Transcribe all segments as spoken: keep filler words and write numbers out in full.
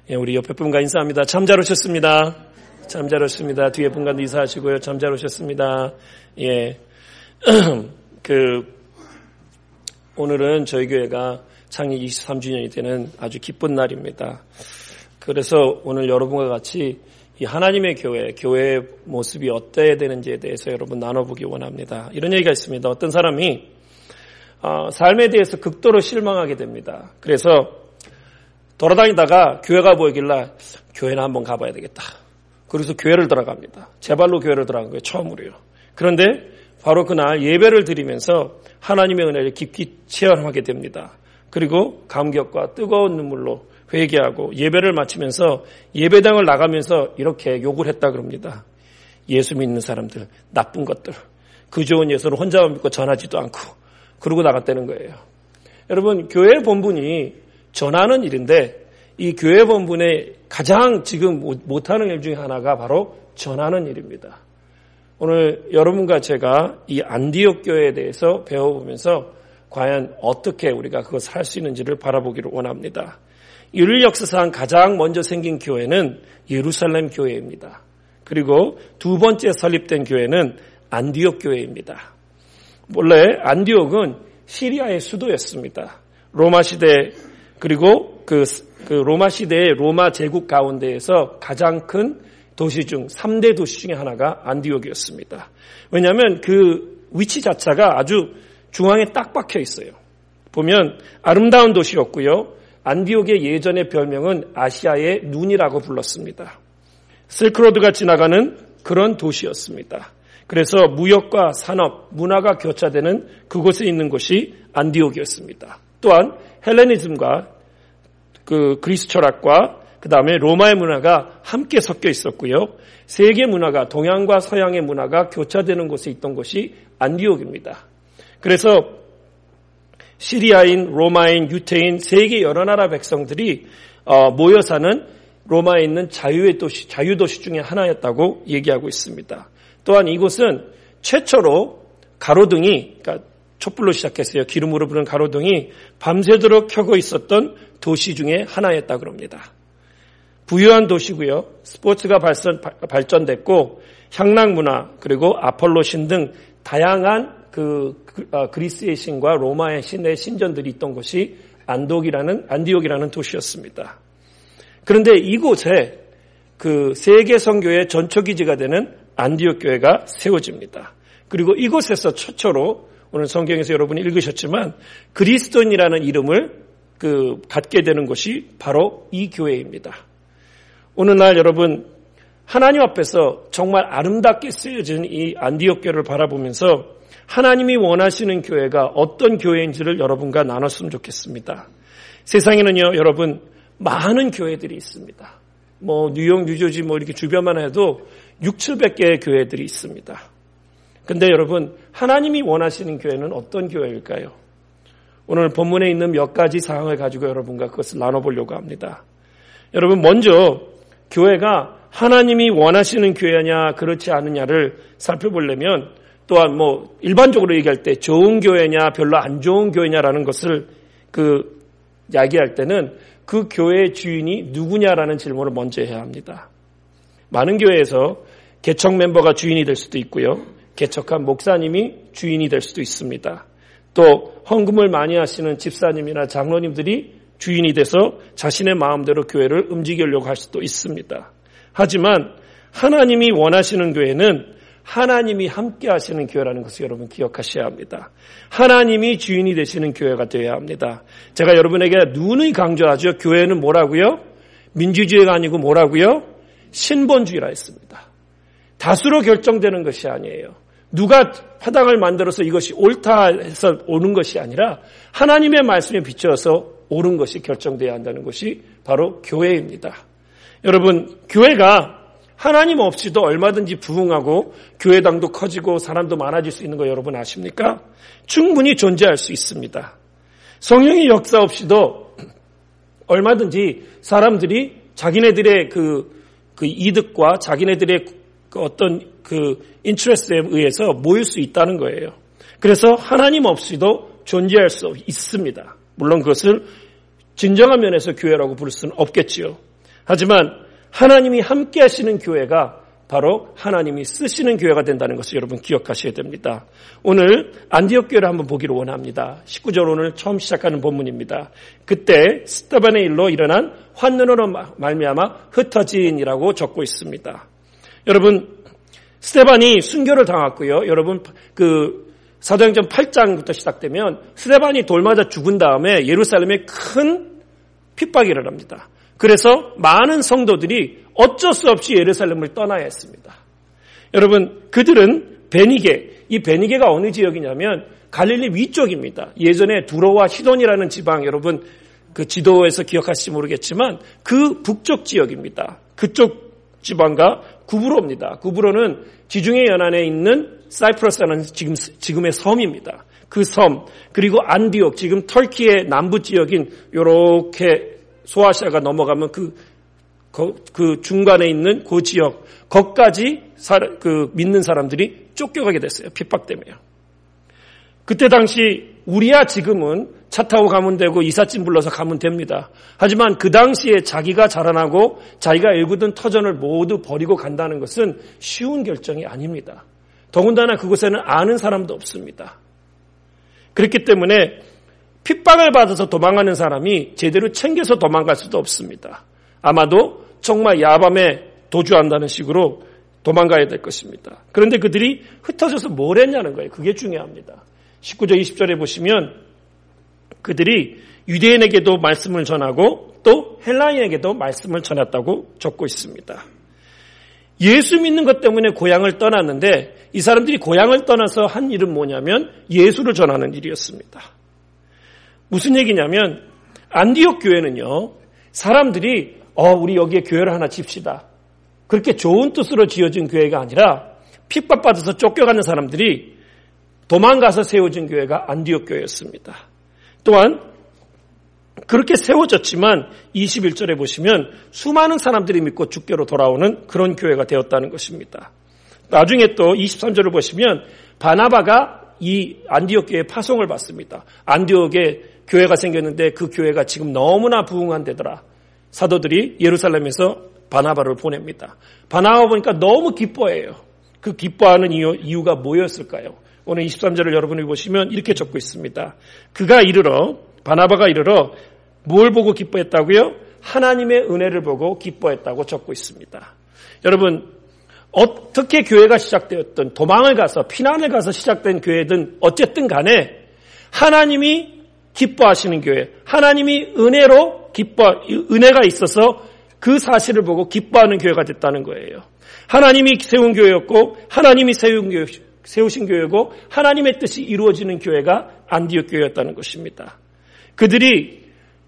예, 우리 옆에 분과 인사합니다. 참 잘 오셨습니다. 참 잘 오셨습니다. 뒤에 분과도 인사하시고요. 참 잘 오셨습니다. 예, 그 오늘은 저희 교회가 창립 이십삼 주년이 되는 아주 기쁜 날입니다. 그래서 오늘 여러분과 같이 이 하나님의 교회, 교회의 모습이 어때야 되는지에 대해서 여러분 나눠보기 원합니다. 이런 얘기가 있습니다. 어떤 사람이 어, 삶에 대해서 극도로 실망하게 됩니다. 그래서 돌아다니다가 교회가 보이길래 교회나 한번 가봐야 되겠다. 그래서 교회를 들어갑니다. 제 발로 교회를 들어간 거예요. 처음으로요. 그런데 바로 그날 예배를 드리면서 하나님의 은혜를 깊이 체험하게 됩니다. 그리고 감격과 뜨거운 눈물로 회개하고 예배를 마치면서 예배당을 나가면서 이렇게 욕을 했다 그럽니다. 예수 믿는 사람들, 나쁜 것들, 그 좋은 예수를 혼자만 믿고 전하지도 않고 그러고 나갔다는 거예요. 여러분, 교회 본분이 전하는 일인데 이 교회 본분의 가장 지금 못하는 일 중에 하나가 바로 전하는 일입니다. 오늘 여러분과 제가 이 안디옥 교회에 대해서 배워보면서 과연 어떻게 우리가 그것을 할 수 있는지를 바라보기를 원합니다. 인류 역사상 가장 먼저 생긴 교회는 예루살렘 교회입니다. 그리고 두 번째 설립된 교회는 안디옥 교회입니다. 원래 안디옥은 시리아의 수도였습니다. 로마 시대 그리고 그, 그 로마 시대의 로마 제국 가운데에서 가장 큰 도시 중 삼 대 도시 중에 하나가 안디옥이었습니다. 왜냐하면 그 위치 자체가 아주 중앙에 딱 박혀 있어요. 보면 아름다운 도시였고요. 안디옥의 예전의 별명은 아시아의 눈이라고 불렀습니다. 실크로드가 지나가는 그런 도시였습니다. 그래서 무역과 산업, 문화가 교차되는 그곳에 있는 곳이 안디옥이었습니다. 또한 헬레니즘과 그 그리스 철학과 그 다음에 로마의 문화가 함께 섞여 있었고요. 세계 문화가 동양과 서양의 문화가 교차되는 곳에 있던 곳이 안디옥입니다. 그래서 시리아인, 로마인, 유태인, 세계 여러 나라 백성들이 모여 사는 로마에 있는 자유의 도시, 자유도시 중에 하나였다고 얘기하고 있습니다. 또한 이곳은 최초로 가로등이, 그러니까 촛불로 시작했어요. 기름으로 부른 가로등이 밤새도록 켜고 있었던 도시 중에 하나였다고 합니다. 부유한 도시고요. 스포츠가 발전, 발전됐고 향락 문화 그리고 아폴로신 등 다양한 그 그리스의 신과 로마의 신의 신전들이 있던 곳이 안독이라는 안디옥이라는 도시였습니다. 그런데 이곳에 그 세계 선교의 전초기지가 되는 안디옥 교회가 세워집니다. 그리고 이곳에서 최초로 오늘 성경에서 여러분이 읽으셨지만 그리스도인이라는 이름을 그 갖게 되는 것이 바로 이 교회입니다. 오늘날 여러분 하나님 앞에서 정말 아름답게 쓰여진 이 안디옥 교회를 바라보면서 하나님이 원하시는 교회가 어떤 교회인지를 여러분과 나눴으면 좋겠습니다. 세상에는요, 여러분 많은 교회들이 있습니다. 뭐 뉴욕, 뉴저지 뭐 이렇게 주변만 해도 육천칠백 개의 교회들이 있습니다. 근데 여러분 하나님이 원하시는 교회는 어떤 교회일까요? 오늘 본문에 있는 몇 가지 사항을 가지고 여러분과 그것을 나눠보려고 합니다. 여러분 먼저 교회가 하나님이 원하시는 교회냐 그렇지 않느냐를 살펴보려면 또한 뭐 일반적으로 얘기할 때 좋은 교회냐 별로 안 좋은 교회냐라는 것을 그 이야기할 때는 그 교회의 주인이 누구냐라는 질문을 먼저 해야 합니다. 많은 교회에서 개척 멤버가 주인이 될 수도 있고요. 개척한 목사님이 주인이 될 수도 있습니다. 또 헌금을 많이 하시는 집사님이나 장로님들이 주인이 돼서 자신의 마음대로 교회를 움직이려고 할 수도 있습니다. 하지만 하나님이 원하시는 교회는 하나님이 함께 하시는 교회라는 것을 여러분 기억하셔야 합니다. 하나님이 주인이 되시는 교회가 되어야 합니다. 제가 여러분에게 누누이 강조하죠. 교회는 뭐라고요? 민주주의가 아니고 뭐라고요? 신본주의라 했습니다. 다수로 결정되는 것이 아니에요. 누가 화당을 만들어서 이것이 옳다 해서 오는 것이 아니라 하나님의 말씀에 비춰서 옳은 것이 결정되어야 한다는 것이 바로 교회입니다. 여러분, 교회가 하나님 없이도 얼마든지 부흥하고 교회당도 커지고 사람도 많아질 수 있는 거 여러분 아십니까? 충분히 존재할 수 있습니다. 성령의 역사 없이도 얼마든지 사람들이 자기네들의 그, 그 이득과 자기네들의 그 어떤 그 인트레스에 의해서 모일 수 있다는 거예요. 그래서 하나님 없이도 존재할 수 있습니다. 물론 그것을 진정한 면에서 교회라고 부를 수는 없겠지요. 하지만 하나님이 함께 하시는 교회가 바로 하나님이 쓰시는 교회가 된다는 것을 여러분 기억하셔야 됩니다. 오늘 안디옥 교회를 한번 보기를 원합니다. 십구 절 오늘 처음 시작하는 본문입니다. 그때 스데반의 일로 일어난 환난으로 말미암아 흩어진이라고 적고 있습니다. 여러분, 스데반이 순교를 당했고요. 여러분 그 사도행전 팔 장부터 시작되면 스데반이 돌 맞아 죽은 다음에 예루살렘에 큰 핍박이 일어납니다. 그래서 많은 성도들이 어쩔 수 없이 예루살렘을 떠나야 했습니다. 여러분, 그들은 베니게, 이 베니게가 어느 지역이냐면 갈릴리 위쪽입니다. 예전에 두로와 시돈이라는 지방, 여러분 그 지도에서 기억하실지 모르겠지만 그 북쪽 지역입니다. 그쪽 지방과 구브로입니다. 구브로는 지중해 연안에 있는 사이프러스라는 지금, 지금의 섬입니다. 그 섬, 그리고 안디옥, 지금 터키의 남부 지역인 요렇게 소아시아가 넘어가면 그, 그, 그 중간에 있는 그 지역, 거기까지 사, 그 믿는 사람들이 쫓겨가게 됐어요. 핍박 때문에요. 그때 당시 우리야 지금은 차 타고 가면 되고 이삿짐 불러서 가면 됩니다. 하지만 그 당시에 자기가 자라나고 자기가 일구던 터전을 모두 버리고 간다는 것은 쉬운 결정이 아닙니다. 더군다나 그곳에는 아는 사람도 없습니다. 그렇기 때문에 핍박을 받아서 도망가는 사람이 제대로 챙겨서 도망갈 수도 없습니다. 아마도 정말 야밤에 도주한다는 식으로 도망가야 될 것입니다. 그런데 그들이 흩어져서 뭘 했냐는 거예요. 그게 중요합니다. 십구 절 이십 절에 보시면 그들이 유대인에게도 말씀을 전하고 또 헬라인에게도 말씀을 전했다고 적고 있습니다. 예수 믿는 것 때문에 고향을 떠났는데 이 사람들이 고향을 떠나서 한 일은 뭐냐면 예수를 전하는 일이었습니다. 무슨 얘기냐면 안디옥 교회는요, 사람들이 어 우리 여기에 교회를 하나 집시다. 그렇게 좋은 뜻으로 지어진 교회가 아니라 핍박받아서 쫓겨가는 사람들이 도망가서 세워진 교회가 안디옥 교회였습니다. 또한 그렇게 세워졌지만 이십일 절에 보시면 수많은 사람들이 믿고 주께로 돌아오는 그런 교회가 되었다는 것입니다. 나중에 또 이십삼 절을 보시면 바나바가 이 안디옥 교회에 파송을 받습니다. 안디옥에 교회가 생겼는데 그 교회가 지금 너무나 부흥한 데더라. 사도들이 예루살렘에서 바나바를 보냅니다. 바나바 보니까 너무 기뻐해요. 그 기뻐하는 이유, 이유가 뭐였을까요? 오늘 이십삼 절을 여러분이 보시면 이렇게 적고 있습니다. 그가 이르러, 바나바가 이르러 뭘 보고 기뻐했다고요? 하나님의 은혜를 보고 기뻐했다고 적고 있습니다. 여러분, 어떻게 교회가 시작되었든 도망을 가서 피난을 가서 시작된 교회든 어쨌든 간에 하나님이 기뻐하시는 교회, 하나님이 은혜로 기뻐, 은혜가 있어서 그 사실을 보고 기뻐하는 교회가 됐다는 거예요. 하나님이 세운 교회였고 하나님이 세운 교회, 세우신 교회고 하나님의 뜻이 이루어지는 교회가 안디옥 교회였다는 것입니다. 그들이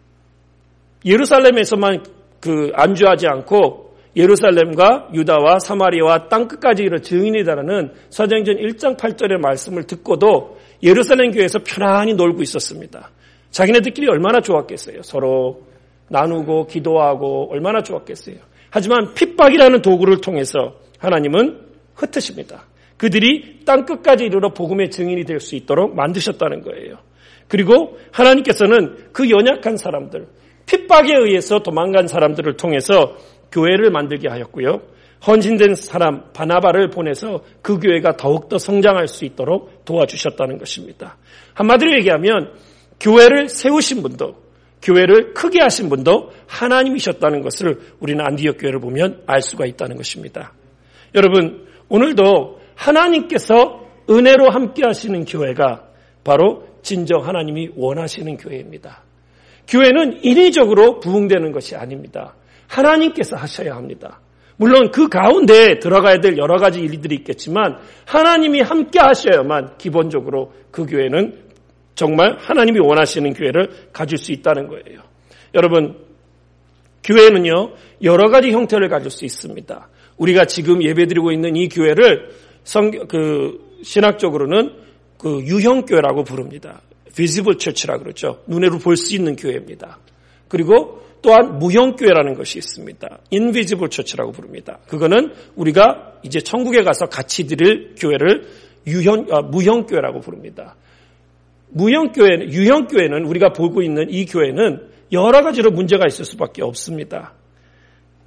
예루살렘에서만 그 안주하지 않고 예루살렘과 유다와 사마리아와 땅끝까지 이르러 증인이다라는 사도행전 일 장 팔 절의 말씀을 듣고도 예루살렘 교회에서 편안히 놀고 있었습니다. 자기네들끼리 얼마나 좋았겠어요. 서로 나누고 기도하고 얼마나 좋았겠어요. 하지만 핍박이라는 도구를 통해서 하나님은 흩으십니다. 그들이 땅끝까지 이르러 복음의 증인이 될 수 있도록 만드셨다는 거예요. 그리고 하나님께서는 그 연약한 사람들, 핍박에 의해서 도망간 사람들을 통해서 교회를 만들게 하였고요. 헌신된 사람 바나바를 보내서 그 교회가 더욱더 성장할 수 있도록 도와주셨다는 것입니다. 한마디로 얘기하면 교회를 세우신 분도 교회를 크게 하신 분도 하나님이셨다는 것을 우리는 안디옥 교회를 보면 알 수가 있다는 것입니다. 여러분, 오늘도 하나님께서 은혜로 함께 하시는 교회가 바로 진정 하나님이 원하시는 교회입니다. 교회는 인위적으로 부흥되는 것이 아닙니다. 하나님께서 하셔야 합니다. 물론 그 가운데 들어가야 될 여러 가지 일들이 있겠지만 하나님이 함께 하셔야만 기본적으로 그 교회는 정말 하나님이 원하시는 교회를 가질 수 있다는 거예요. 여러분, 교회는요 여러 가지 형태를 가질 수 있습니다. 우리가 지금 예배드리고 있는 이 교회를 성, 그 신학적으로는 그 유형교회라고 부릅니다. visible church라고 그러죠. 눈으로 볼 수 있는 교회입니다. 그리고 또한 무형교회라는 것이 있습니다. invisible church라고 부릅니다. 그거는 우리가 이제 천국에 가서 같이 드릴 교회를 유형, 아, 무형교회라고 부릅니다. 무형교회는, 유형교회는 우리가 보고 있는 이 교회는 여러 가지로 문제가 있을 수밖에 없습니다.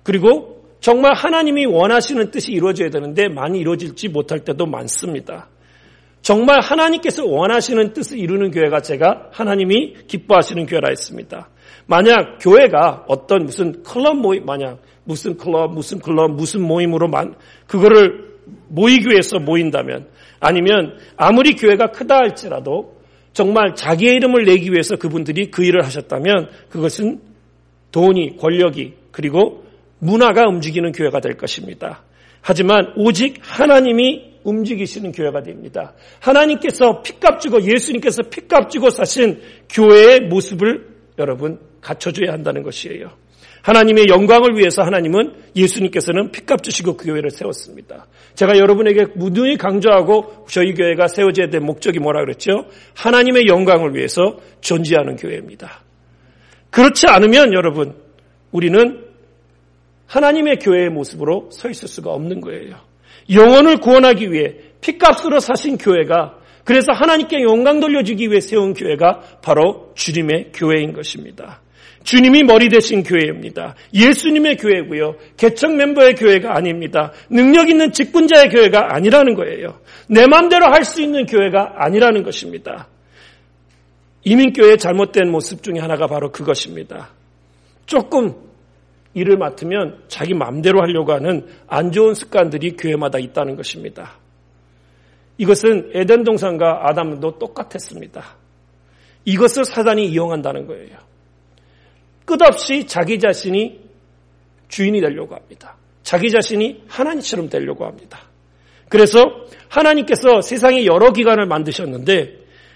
그리고 정말 하나님이 원하시는 뜻이 이루어져야 되는데 많이 이루어질지 못할 때도 많습니다. 정말 하나님께서 원하시는 뜻을 이루는 교회가 제가 하나님이 기뻐하시는 교회라 했습니다. 만약 교회가 어떤 무슨 클럽 모임, 만약 무슨 클럽, 무슨 클럽, 무슨 모임으로 만, 그거를 모이기 위해서 모인다면, 아니면 아무리 교회가 크다 할지라도 정말 자기의 이름을 내기 위해서 그분들이 그 일을 하셨다면 그것은 돈이, 권력이, 그리고 문화가 움직이는 교회가 될 것입니다. 하지만 오직 하나님이 움직이시는 교회가 됩니다. 하나님께서 피값 주고 예수님께서 피값 주고 사신 교회의 모습을 여러분 갖춰줘야 한다는 것이에요. 하나님의 영광을 위해서 하나님은 예수님께서는 피값 주시고 그 교회를 세웠습니다. 제가 여러분에게 무누이 강조하고 저희 교회가 세워져야 될 목적이 뭐라 그랬죠? 하나님의 영광을 위해서 존재하는 교회입니다. 그렇지 않으면 여러분 우리는 하나님의 교회의 모습으로 서 있을 수가 없는 거예요. 영혼을 구원하기 위해 피값으로 사신 교회가, 그래서 하나님께 영광 돌려주기 위해 세운 교회가 바로 주님의 교회인 것입니다. 주님이 머리 되신 교회입니다. 예수님의 교회고요. 개척 멤버의 교회가 아닙니다. 능력 있는 직분자의 교회가 아니라는 거예요. 내 마음대로 할 수 있는 교회가 아니라는 것입니다. 이민교회의 잘못된 모습 중에 하나가 바로 그것입니다. 조금 일을 맡으면 자기 마음대로 하려고 하는 안 좋은 습관들이 교회마다 있다는 것입니다. 이것은 에덴 동산과 아담도 똑같았습니다. 이것을 사단이 이용한다는 거예요. 끝없이 자기 자신이 주인이 되려고 합니다. 자기 자신이 하나님처럼 되려고 합니다. 그래서 하나님께서 세상에 여러 기관을 만드셨는데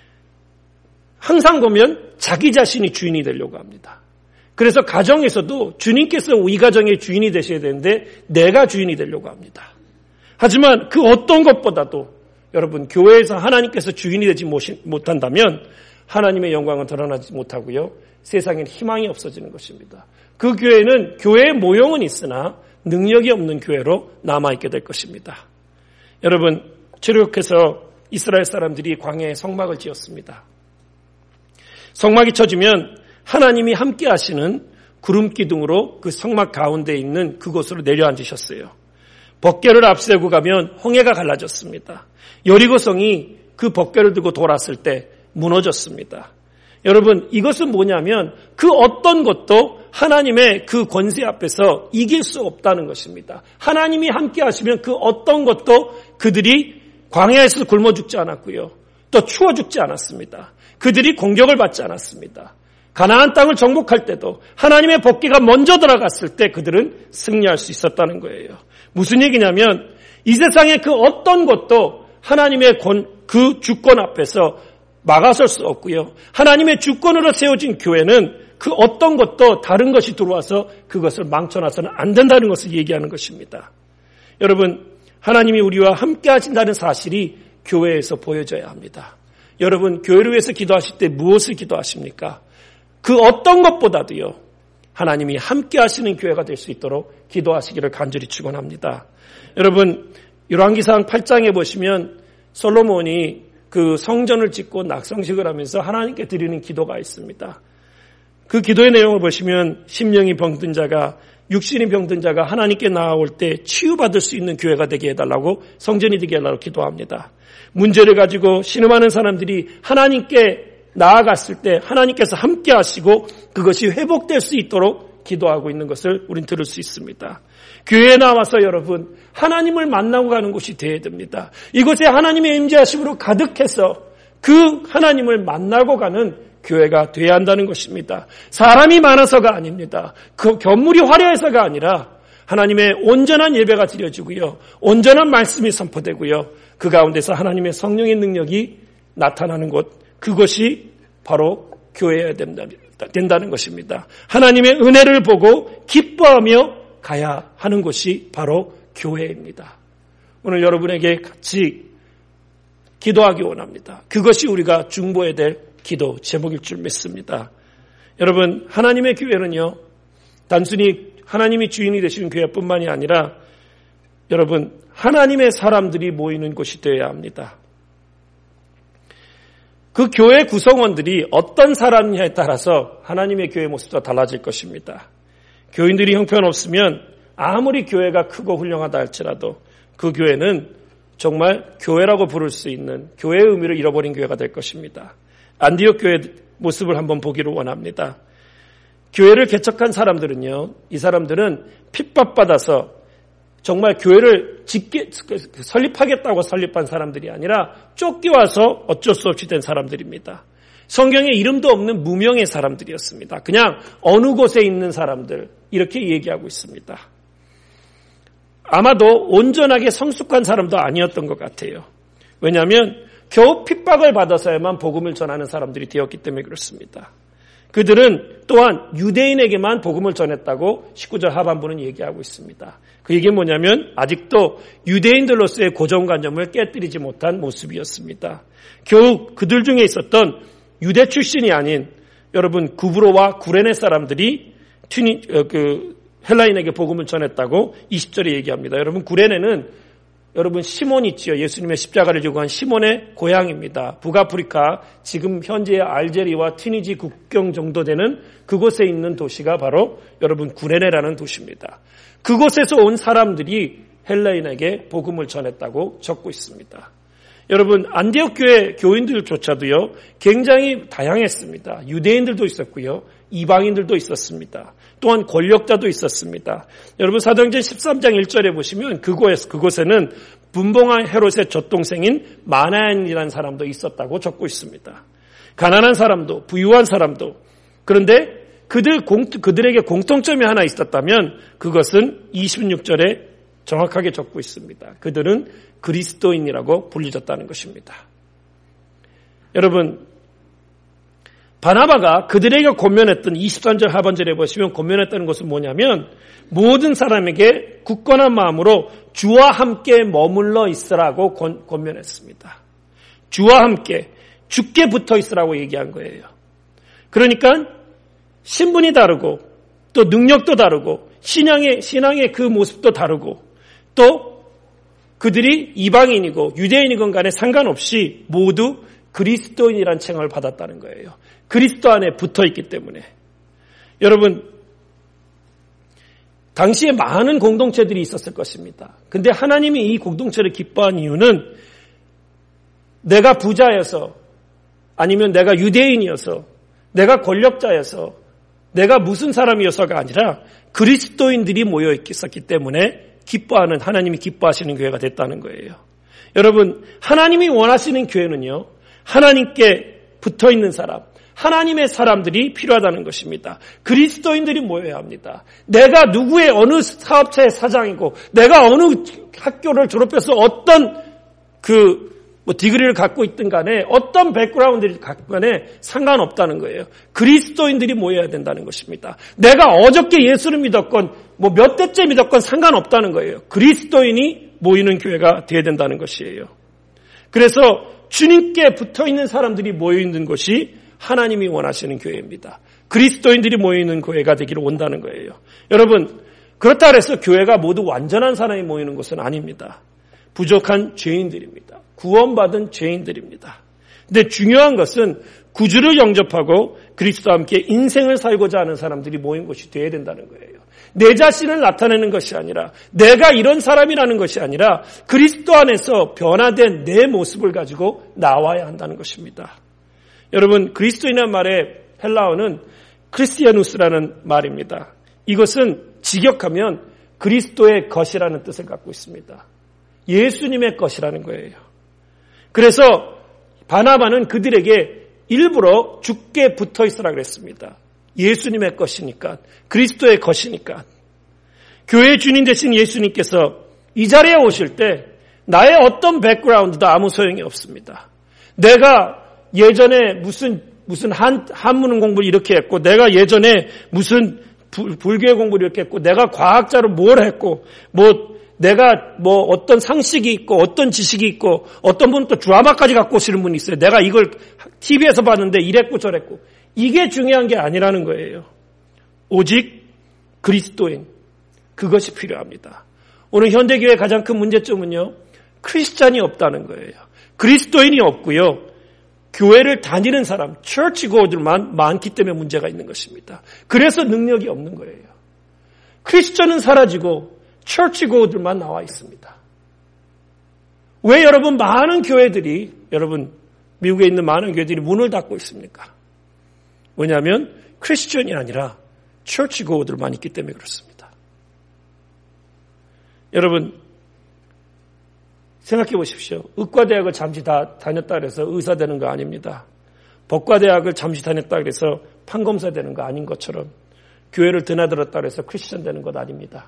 항상 보면 자기 자신이 주인이 되려고 합니다. 그래서 가정에서도 주님께서 이 가정의 주인이 되셔야 되는데 내가 주인이 되려고 합니다. 하지만 그 어떤 것보다도 여러분 교회에서 하나님께서 주인이 되지 못한다면 하나님의 영광은 드러나지 못하고요. 세상엔 희망이 없어지는 것입니다. 그 교회는 교회의 모형은 있으나 능력이 없는 교회로 남아있게 될 것입니다. 여러분 출애굽해서 이스라엘 사람들이 광야에 성막을 지었습니다. 성막이 쳐지면 하나님이 함께 하시는 구름 기둥으로 그 성막 가운데 있는 그곳으로 내려앉으셨어요. 벗개를 앞세우고 가면 홍해가 갈라졌습니다. 여리고성이 그 벗개를 들고 돌았을 때 무너졌습니다. 여러분 이것은 뭐냐면 그 어떤 것도 하나님의 그 권세 앞에서 이길 수 없다는 것입니다. 하나님이 함께 하시면 그 어떤 것도 그들이 광야에서 굶어 죽지 않았고요. 또 추워 죽지 않았습니다. 그들이 공격을 받지 않았습니다. 가나안 땅을 정복할 때도 하나님의 법궤가 먼저 들어갔을 때 그들은 승리할 수 있었다는 거예요. 무슨 얘기냐면 이 세상의 그 어떤 것도 하나님의 권, 그 주권 앞에서 막아설 수 없고요. 하나님의 주권으로 세워진 교회는 그 어떤 것도 다른 것이 들어와서 그것을 망쳐놔서는 안 된다는 것을 얘기하는 것입니다. 여러분 하나님이 우리와 함께 하신다는 사실이 교회에서 보여져야 합니다. 여러분 교회를 위해서 기도하실 때 무엇을 기도하십니까? 그 어떤 것보다도요. 하나님이 함께 하시는 교회가 될 수 있도록 기도하시기를 간절히 축원합니다. 여러분 열왕기상 팔 장에 보시면 솔로몬이 그 성전을 짓고 낙성식을 하면서 하나님께 드리는 기도가 있습니다. 그 기도의 내용을 보시면 심령이 병든 자가 육신이 병든 자가 하나님께 나아올 때 치유받을 수 있는 교회가 되게 해달라고 성전이 되게 해달라고 기도합니다. 문제를 가지고 신음하는 사람들이 하나님께 나아갔을 때 하나님께서 함께 하시고 그것이 회복될 수 있도록 기도하고 있는 것을 우린 들을 수 있습니다. 교회에 나와서 여러분 하나님을 만나고 가는 곳이 되어야 됩니다. 이곳에 하나님의 임재하심으로 가득해서 그 하나님을 만나고 가는 교회가 되어야 한다는 것입니다. 사람이 많아서가 아닙니다. 그 견물이 화려해서가 아니라 하나님의 온전한 예배가 드려지고요. 온전한 말씀이 선포되고요. 그 가운데서 하나님의 성령의 능력이 나타나는 곳, 그것이 바로 교회여야 된다는 것입니다. 하나님의 은혜를 보고 기뻐하며 가야 하는 곳이 바로 교회입니다. 오늘 여러분에게 같이 기도하기 원합니다. 그것이 우리가 중보해야 될 기도 제목일 줄 믿습니다. 여러분 하나님의 교회는요. 단순히 하나님이 주인이 되시는 교회뿐만이 아니라 여러분 하나님의 사람들이 모이는 곳이 되어야 합니다. 그 교회 구성원들이 어떤 사람이냐에 따라서 하나님의 교회 모습도 달라질 것입니다. 교인들이 형편없으면 아무리 교회가 크고 훌륭하다 할지라도 그 교회는 정말 교회라고 부를 수 있는 교회의 의미를 잃어버린 교회가 될 것입니다. 안디옥 교회 모습을 한번 보기를 원합니다. 교회를 개척한 사람들은요, 이 사람들은 핍박받아서 정말 교회를 짓게, 설립하겠다고 설립한 사람들이 아니라 쫓겨와서 어쩔 수 없이 된 사람들입니다. 성경에 이름도 없는 무명의 사람들이었습니다. 그냥 어느 곳에 있는 사람들, 이렇게 얘기하고 있습니다. 아마도 온전하게 성숙한 사람도 아니었던 것 같아요. 왜냐하면 겨우 핍박을 받아서야만 복음을 전하는 사람들이 되었기 때문에 그렇습니다. 그들은 또한 유대인에게만 복음을 전했다고 십구 절 하반부는 얘기하고 있습니다. 그 얘기는 뭐냐면 아직도 유대인들로서의 고정관념을 깨뜨리지 못한 모습이었습니다. 겨우 그들 중에 있었던 유대 출신이 아닌 여러분 구브로와 구레네 사람들이 튜니, 그 헬라인에게 복음을 전했다고 이십 절에 얘기합니다. 여러분 구레네는 여러분 시몬 있지요. 예수님의 십자가를 지고 간 시몬의 고향입니다. 북아프리카 지금 현재의 알제리와 튀니지 국경 정도 되는 그곳에 있는 도시가 바로 여러분 구레네라는 도시입니다. 그곳에서 온 사람들이 헬라인에게 복음을 전했다고 적고 있습니다. 여러분 안디옥 교회 교인들조차도요 굉장히 다양했습니다. 유대인들도 있었고요. 이방인들도 있었습니다. 또한 권력자도 있었습니다. 여러분 사도행전 십삼 장 일 절에 보시면 그곳에, 그곳에는 분봉한 헤롯의 젖동생인 마나엔이라는 사람도 있었다고 적고 있습니다. 가난한 사람도 부유한 사람도. 그런데 그들 공, 그들에게 공통점이 하나 있었다면 그것은 이십육 절에 정확하게 적고 있습니다. 그들은 그리스도인이라고 불리졌다는 것입니다. 여러분 바나바가 그들에게 권면했던 이십삼 절 하반절에 보시면 권면했다는 것은 뭐냐면 모든 사람에게 굳건한 마음으로 주와 함께 머물러 있으라고 권, 권면했습니다. 주와 함께 주께 붙어 있으라고 얘기한 거예요. 그러니까 신분이 다르고 또 능력도 다르고 신앙의, 신앙의 그 모습도 다르고 또 그들이 이방인이고 유대인이건 간에 상관없이 모두 그리스도인이라는 칭함을 받았다는 거예요. 그리스도 안에 붙어 있기 때문에. 여러분 당시에 많은 공동체들이 있었을 것입니다. 근데 하나님이 이 공동체를 기뻐한 이유는 내가 부자여서 아니면 내가 유대인이어서 내가 권력자여서 내가 무슨 사람이어서가 아니라 그리스도인들이 모여 있었기 때문에 기뻐하는 하나님이 기뻐하시는 교회가 됐다는 거예요. 여러분 하나님이 원하시는 교회는요. 하나님께 붙어있는 사람, 하나님의 사람들이 필요하다는 것입니다. 그리스도인들이 모여야 합니다. 내가 누구의 어느 사업체의 사장이고 내가 어느 학교를 졸업해서 어떤 그 뭐 디그리를 갖고 있든 간에 어떤 백그라운드를 갖고 간에 상관없다는 거예요. 그리스도인들이 모여야 된다는 것입니다. 내가 어저께 예수를 믿었건 뭐 몇 대째 믿었건 상관없다는 거예요. 그리스도인이 모이는 교회가 되어야 된다는 것이에요. 그래서 주님께 붙어있는 사람들이 모여있는 것이 하나님이 원하시는 교회입니다. 그리스도인들이 모이는 교회가 되기를 원하는 거예요. 여러분 그렇다 해서 교회가 모두 완전한 사람이 모이는 것은 아닙니다. 부족한 죄인들입니다. 구원받은 죄인들입니다. 근데 중요한 것은 구주를 영접하고 그리스도와 함께 인생을 살고자 하는 사람들이 모인 것이 되어야 된다는 거예요. 내 자신을 나타내는 것이 아니라 내가 이런 사람이라는 것이 아니라 그리스도 안에서 변화된 내 모습을 가지고 나와야 한다는 것입니다. 여러분 그리스도인이라는 말의 헬라어는 크리스티아누스라는 말입니다. 이것은 직역하면 그리스도의 것이라는 뜻을 갖고 있습니다. 예수님의 것이라는 거예요. 그래서 바나바는 그들에게 일부러 주께 붙어 있으라 그랬습니다. 예수님의 것이니까, 그리스도의 것이니까. 교회의 주님 되신 예수님께서 이 자리에 오실 때 나의 어떤 백그라운드도 아무 소용이 없습니다. 내가 예전에 무슨 무슨 한 한문 공부를 이렇게 했고, 내가 예전에 무슨 불, 불교의 공부를 이렇게 했고, 내가 과학자로 뭘 했고, 뭐 내가 뭐 어떤 상식이 있고 어떤 지식이 있고 어떤 분은 또 드라마까지 갖고 오시는 분이 있어요. 내가 이걸 티비에서 봤는데 이랬고 저랬고. 이게 중요한 게 아니라는 거예요. 오직 그리스도인. 그것이 필요합니다. 오늘 현대교회의 가장 큰 문제점은요. 크리스찬이 없다는 거예요. 그리스도인이 없고요. 교회를 다니는 사람, 처치고들만 많기 때문에 문제가 있는 것입니다. 그래서 능력이 없는 거예요. 크리스천은 사라지고 처치고들만 나와 있습니다. 왜 여러분 많은 교회들이 여러분 미국에 있는 많은 교회들이 문을 닫고 있습니까? 왜냐하면 크리스천이 아니라 처치고들만 있기 때문에 그렇습니다. 여러분 생각해 보십시오. 의과대학을 잠시 다 다녔다 그래서 의사 되는 거 아닙니다. 법과대학을 잠시 다녔다 그래서 판검사 되는 거 아닌 것처럼 교회를 드나들었다 그래서 크리스천 되는 것 아닙니다.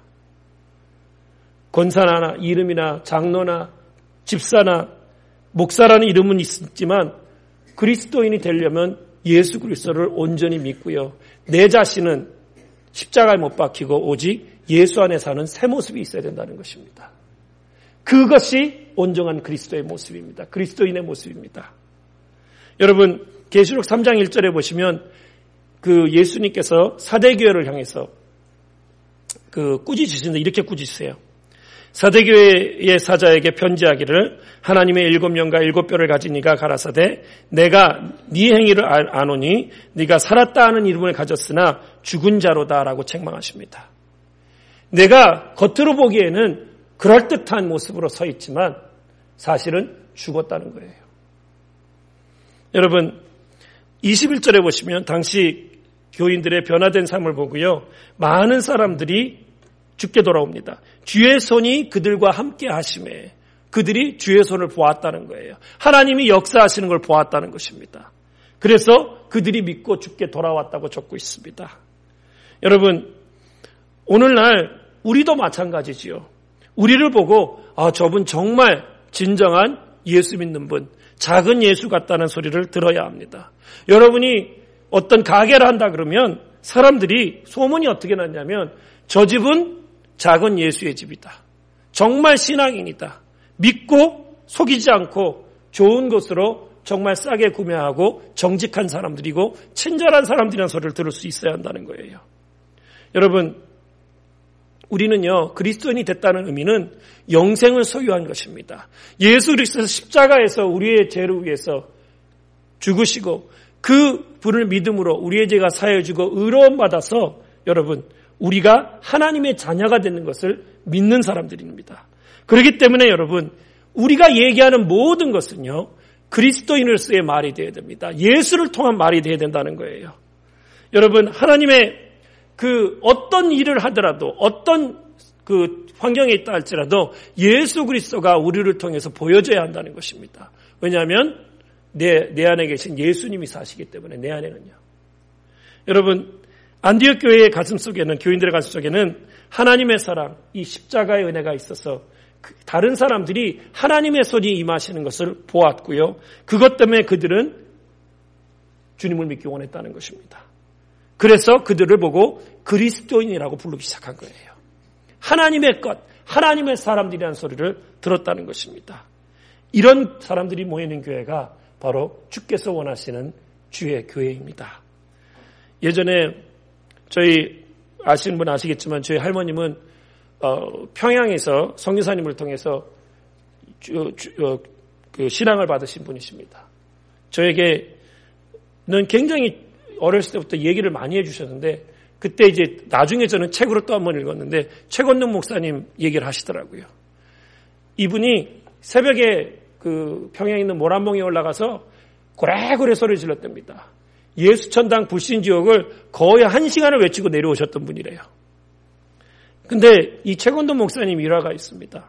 권사나 이름이나 장로나 집사나 목사라는 이름은 있지만 그리스도인이 되려면 예수 그리스도를 온전히 믿고요. 내 자신은 십자가에 못 박히고 오직 예수 안에 사는 새 모습이 있어야 된다는 것입니다. 그것이 온전한 그리스도의 모습입니다. 그리스도인의 모습입니다. 여러분 계시록 삼 장 일 절에 보시면 그 예수님께서 사대교회를 향해서 그 꾸짖으시는데 이렇게 꾸짖으세요. 사대교회의 사자에게 편지하기를 하나님의 일곱 년과 일곱 뼈를 가진 이가 가라사대 내가 네 행위를 아노니 네가 살았다 하는 이름을 가졌으나 죽은 자로다라고 책망하십니다. 내가 겉으로 보기에는 그럴듯한 모습으로 서 있지만 사실은 죽었다는 거예요. 여러분 이십일 절에 보시면 당시 교인들의 변화된 삶을 보고요. 많은 사람들이 죽게 돌아옵니다. 주의 손이 그들과 함께 하심에 그들이 주의 손을 보았다는 거예요. 하나님이 역사하시는 걸 보았다는 것입니다. 그래서 그들이 믿고 죽게 돌아왔다고 적고 있습니다. 여러분 오늘날 우리도 마찬가지지요. 우리를 보고 아 저분 정말 진정한 예수 믿는 분, 작은 예수 같다는 소리를 들어야 합니다. 여러분이 어떤 가게를 한다 그러면 사람들이 소문이 어떻게 났냐면 저 집은 작은 예수의 집이다. 정말 신앙인이다. 믿고 속이지 않고 좋은 것으로 정말 싸게 구매하고 정직한 사람들이고 친절한 사람들이라는 소리를 들을 수 있어야 한다는 거예요. 여러분 우리는요 그리스도인이 됐다는 의미는 영생을 소유한 것입니다. 예수 그리스도께서 십자가에서 우리의 죄를 위해서 죽으시고 그 분을 믿음으로 우리의 죄가 사해지고 의로움 받아서 여러분 우리가 하나님의 자녀가 되는 것을 믿는 사람들입니다. 그렇기 때문에 여러분 우리가 얘기하는 모든 것은요 그리스도인으로서의 말이 되어야 됩니다. 예수를 통한 말이 되어야 된다는 거예요. 여러분 하나님의 그 어떤 일을 하더라도 어떤 그 환경에 있다 할지라도 예수 그리스도가 우리를 통해서 보여져야 한다는 것입니다. 왜냐하면 내, 내 안에 계신 예수님이 사시기 때문에 내 안에는요. 여러분 안디옥 교회의 가슴 속에는 교인들의 가슴 속에는 하나님의 사랑, 이 십자가의 은혜가 있어서 다른 사람들이 하나님의 손이 임하시는 것을 보았고요. 그것 때문에 그들은 주님을 믿기 원했다는 것입니다. 그래서 그들을 보고 그리스도인이라고 부르기 시작한 거예요. 하나님의 것, 하나님의 사람들이라는 소리를 들었다는 것입니다. 이런 사람들이 모이는 교회가 바로 주께서 원하시는 주의 교회입니다. 예전에 저희 아시는 분 아시겠지만 저희 할머님은 어, 평양에서 성교사님을 통해서 주, 주, 어, 그 신앙을 받으신 분이십니다. 저에게는 굉장히 어렸을 때부터 얘기를 많이 해주셨는데 그때 이제 나중에 저는 책으로 또 한 번 읽었는데 최건능 목사님 얘기를 하시더라고요. 이분이 새벽에 그 평양에 있는 모란봉에 올라가서 고래고래 소리 질렀답니다. 예수천당 불신지옥을 거의 한 시간을 외치고 내려오셨던 분이래요. 근데 이 최건동 목사님 일화가 있습니다.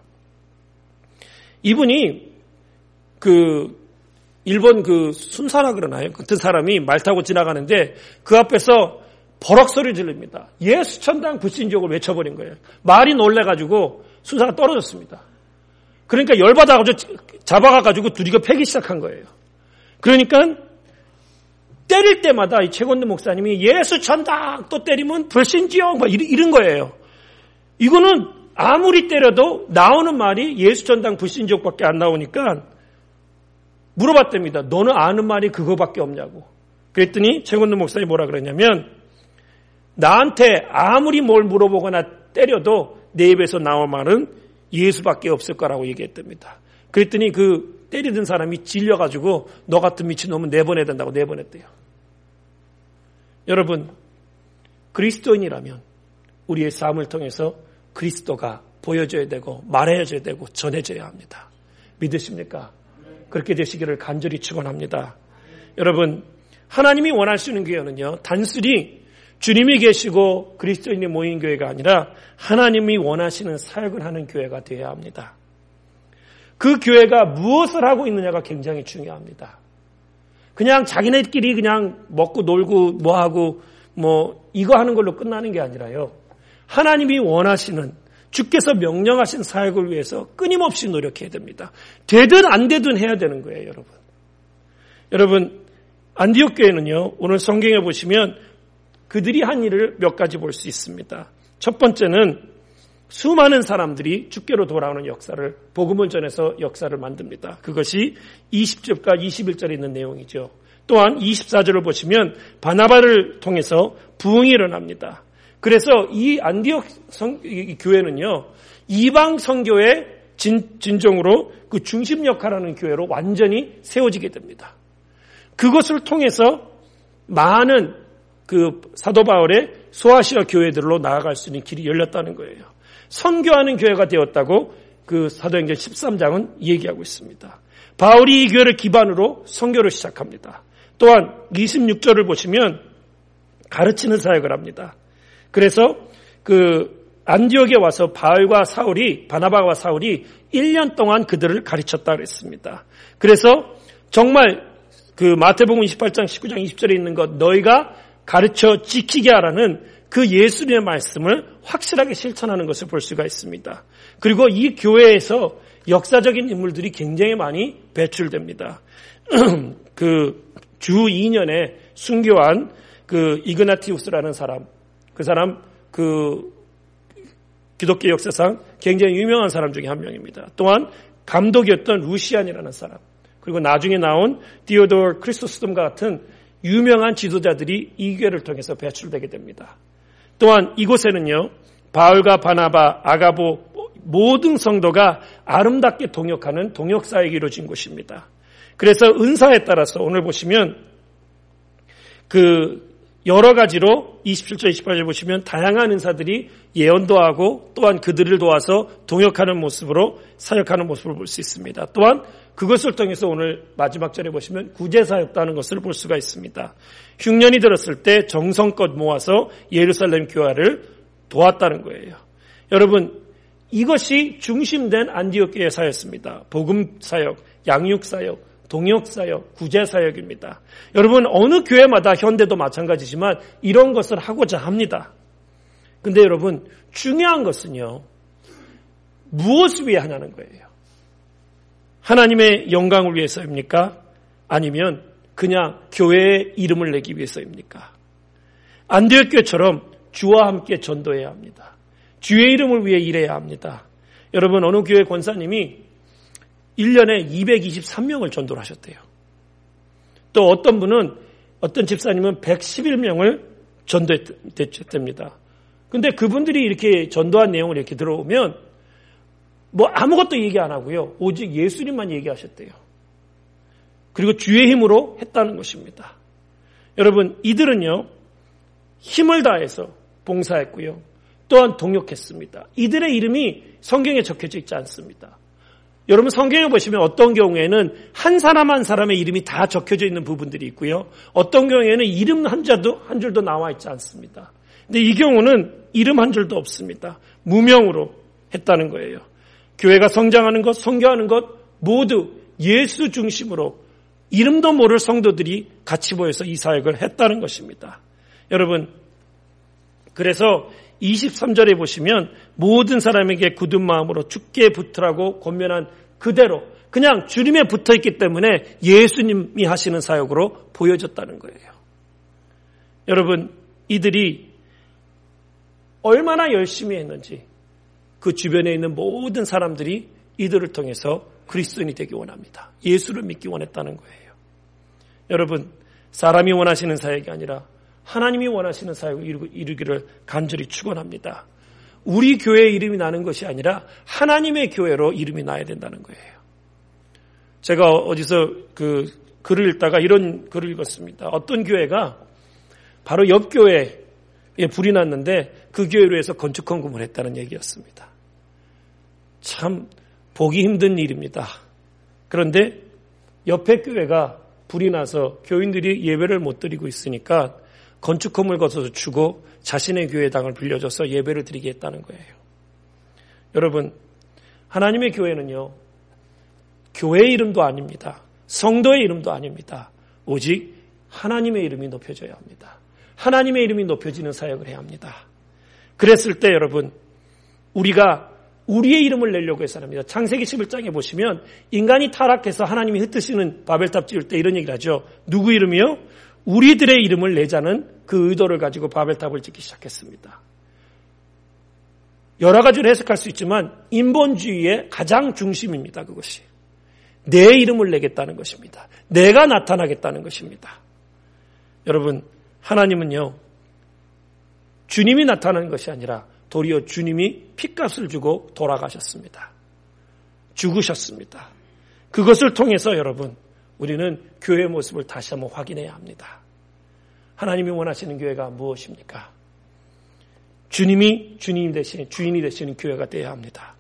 이분이 그 일본 그 순사라 그러나요? 같은 사람이 말 타고 지나가는데 그 앞에서 버럭 소리 지릅니다. 예수천당 불신지옥을 외쳐버린 거예요. 말이 놀래가지고 순사가 떨어졌습니다. 그러니까 열받아가지고 잡아가가지고 둘이가 패기 시작한 거예요. 그러니까 때릴 때마다 이 최건도 목사님이 예수천당 또 때리면 불신지옥 막 이런 거예요. 이거는 아무리 때려도 나오는 말이 예수천당 불신지옥밖에 안 나오니까 물어봤답니다. 너는 아는 말이 그거밖에 없냐고. 그랬더니 최건도 목사님이 뭐라 그랬냐면 나한테 아무리 뭘 물어보거나 때려도 내 입에서 나올 말은 예수밖에 없을 거라고 얘기했답니다. 그랬더니 그 때리던 사람이 질려가지고 너 같은 미친놈은 내보내야 된다고 내보냈대요. 여러분 그리스도인이라면 우리의 삶을 통해서 그리스도가 보여져야 되고 말해줘야 되고 전해져야 합니다. 믿으십니까? 그렇게 되시기를 간절히 축원합니다. 여러분, 하나님이 원하시는 교회는요, 단순히 주님이 계시고 그리스도인이 모인 교회가 아니라 하나님이 원하시는 사역을 하는 교회가 되어야 합니다. 그 교회가 무엇을 하고 있느냐가 굉장히 중요합니다. 그냥 자기네끼리 그냥 먹고 놀고 뭐하고 뭐 이거 하는 걸로 끝나는 게 아니라요. 하나님이 원하시는, 주께서 명령하신 사역을 위해서 끊임없이 노력해야 됩니다. 되든 안 되든 해야 되는 거예요, 여러분. 여러분, 안디옥 교회는요, 오늘 성경에 보시면 그들이 한 일을 몇 가지 볼 수 있습니다. 첫 번째는 수많은 사람들이 주께로 돌아오는 역사를, 복음을 전해서 역사를 만듭니다. 그것이 이십 절과 이십일 절에 있는 내용이죠. 또한 이십사 절을 보시면 바나바를 통해서 부흥이 일어납니다. 그래서 이 안디옥 성, 이 교회는요, 이방 선교의 진, 진정으로 그 중심 역할하는 교회로 완전히 세워지게 됩니다. 그것을 통해서 많은 그 사도 바울의 소아시아 교회들로 나아갈 수 있는 길이 열렸다는 거예요. 선교하는 교회가 되었다고 그 사도행전 십삼 장은 얘기하고 있습니다. 바울이 이 교회를 기반으로 선교를 시작합니다. 또한 이십육 절을 보시면 가르치는 사역을 합니다. 그래서 그 안디옥에 와서 바울과 사울이, 바나바와 사울이 일 년 동안 그들을 가르쳤다 그랬습니다. 그래서 정말 그 마태복음 이십팔 장 십구 장 이십 절에 있는 것, 너희가 가르쳐 지키게 하라는 그 예수님의 말씀을 확실하게 실천하는 것을 볼 수가 있습니다. 그리고 이 교회에서 역사적인 인물들이 굉장히 많이 배출됩니다. 그 주 이 년에 순교한 그 이그나티우스라는 사람, 그 사람 그 기독교 역사상 굉장히 유명한 사람 중에 한 명입니다. 또한 감독이었던 루시안이라는 사람, 그리고 나중에 나온 디오도르 크리소스톰과 같은 유명한 지도자들이 이 교회를 통해서 배출되게 됩니다. 또한 이곳에는요, 바울과 바나바, 아가보 모든 성도가 아름답게 동역하는 동역사역이 이루어진 곳입니다. 그래서 은사에 따라서 오늘 보시면 그 여러 가지로 이십칠 절 이십팔 절 보시면 다양한 은사들이 예언도 하고 또한 그들을 도와서 동역하는 모습으로 사역하는 모습을 볼 수 있습니다. 또한 그것을 통해서 오늘 마지막 절에 보시면 구제사역도 하는 것을 볼 수가 있습니다. 흉년이 들었을 때 정성껏 모아서 예루살렘 교회를 도왔다는 거예요. 여러분, 이것이 중심된 안디옥 교회 사였습니다. 복음 사역, 양육 사역, 동역 사역, 구제 사역입니다. 여러분, 어느 교회마다 현대도 마찬가지지만 이런 것을 하고자 합니다. 근데 여러분, 중요한 것은요, 무엇을 위해 하냐는 거예요. 하나님의 영광을 위해서입니까? 아니면 그냥 교회의 이름을 내기 위해서입니까? 안디옥 교회처럼 주와 함께 전도해야 합니다. 주의 이름을 위해 일해야 합니다. 여러분, 어느 교회 권사님이 일 년에 이백이십삼 명을 전도를 하셨대요. 또 어떤 분은, 어떤 집사님은 백십일 명을 전도했답니다. 근데 그분들이 이렇게 전도한 내용을 이렇게 들어오면 뭐 아무것도 얘기 안 하고요, 오직 예수님만 얘기하셨대요. 그리고 주의 힘으로 했다는 것입니다. 여러분, 이들은요, 힘을 다해서 봉사했고요, 또한 동역했습니다. 이들의 이름이 성경에 적혀져 있지 않습니다. 여러분, 성경에 보시면 어떤 경우에는 한 사람 한 사람의 이름이 다 적혀져 있는 부분들이 있고요, 어떤 경우에는 이름 한 줄도, 한 줄도 나와 있지 않습니다. 근데 이 경우는 이름 한 줄도 없습니다. 무명으로 했다는 거예요. 교회가 성장하는 것, 선교하는 것 모두 예수 중심으로 이름도 모를 성도들이 같이 모여서 이 사역을 했다는 것입니다. 여러분, 그래서 이십삼 절에 보시면 모든 사람에게 굳은 마음으로 주께 붙으라고 권면한 그대로 그냥 주님에 붙어있기 때문에 예수님이 하시는 사역으로 보여졌다는 거예요. 여러분, 이들이 얼마나 열심히 했는지 그 주변에 있는 모든 사람들이 이들을 통해서 그리스도인이 되기 원합니다. 예수를 믿기 원했다는 거예요. 여러분, 사람이 원하시는 사역이 아니라 하나님이 원하시는 사역을 이루기를 간절히 축원합니다. 우리 교회의 이름이 나는 것이 아니라 하나님의 교회로 이름이 나야 된다는 거예요. 제가 어디서 그 글을 읽다가 이런 글을 읽었습니다. 어떤 교회가 바로 옆 교회 불이 났는데 그 교회로 해서 건축 헌금을 했다는 얘기였습니다. 참 보기 힘든 일입니다. 그런데 옆에 교회가 불이 나서 교인들이 예배를 못 드리고 있으니까 건축허물 거둬서 주고 자신의 교회 당을 빌려줘서 예배를 드리게 했다는 거예요. 여러분, 하나님의 교회는요, 교회의 이름도 아닙니다. 성도의 이름도 아닙니다. 오직 하나님의 이름이 높여져야 합니다. 하나님의 이름이 높여지는 사역을 해야 합니다. 그랬을 때 여러분, 우리가 우리의 이름을 내려고 해서 합니다. 창세기 십일 장에 보시면 인간이 타락해서 하나님이 흩으시는 바벨탑 지을 때 이런 얘기를 하죠. 누구 이름이요? 우리들의 이름을 내자는 그 의도를 가지고 바벨탑을 짓기 시작했습니다. 여러 가지로 해석할 수 있지만 인본주의의 가장 중심입니다. 그것이. 내 이름을 내겠다는 것입니다. 내가 나타나겠다는 것입니다. 여러분, 하나님은요, 주님이 나타나는 것이 아니라 도리어 주님이 핏값을 주고 돌아가셨습니다. 죽으셨습니다. 그것을 통해서 여러분, 우리는 교회의 모습을 다시 한번 확인해야 합니다. 하나님이 원하시는 교회가 무엇입니까? 주님이 주님 되시는, 주인이 되시는 교회가 되어야 합니다.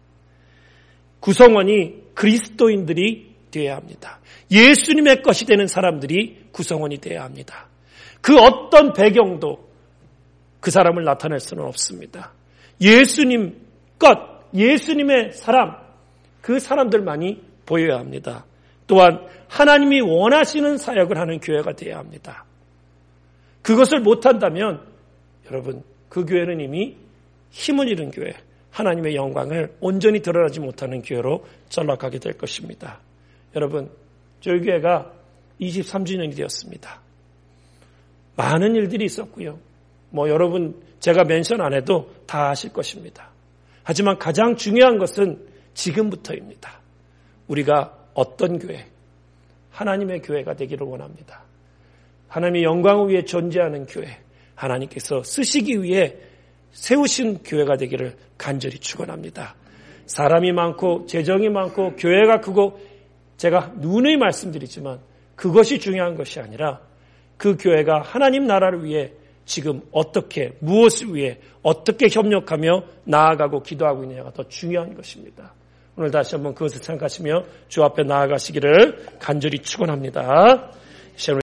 구성원이 그리스도인들이 되어야 합니다. 예수님의 것이 되는 사람들이 구성원이 되어야 합니다. 그 어떤 배경도 그 사람을 나타낼 수는 없습니다. 예수님 것, 예수님의 사람, 그 사람들만이 보여야 합니다. 또한 하나님이 원하시는 사역을 하는 교회가 되어야 합니다. 그것을 못한다면 여러분, 그 교회는 이미 힘을 잃은 교회, 하나님의 영광을 온전히 드러나지 못하는 교회로 전락하게 될 것입니다. 여러분, 저희 교회가 이십삼 주년이 되었습니다. 많은 일들이 있었고요. 뭐 여러분 제가 멘션 안 해도 다 아실 것입니다. 하지만 가장 중요한 것은 지금부터입니다. 우리가 어떤 교회, 하나님의 교회가 되기를 원합니다. 하나님의 영광을 위해 존재하는 교회, 하나님께서 쓰시기 위해 세우신 교회가 되기를 간절히 축원합니다. 사람이 많고 재정이 많고 교회가 크고 제가 누누이 말씀드리지만 그것이 중요한 것이 아니라 그 교회가 하나님 나라를 위해 지금 어떻게, 무엇을 위해 어떻게 협력하며 나아가고 기도하고 있느냐가 더 중요한 것입니다. 오늘 다시 한번 그것을 생각하시며 주 앞에 나아가시기를 간절히 축원합니다.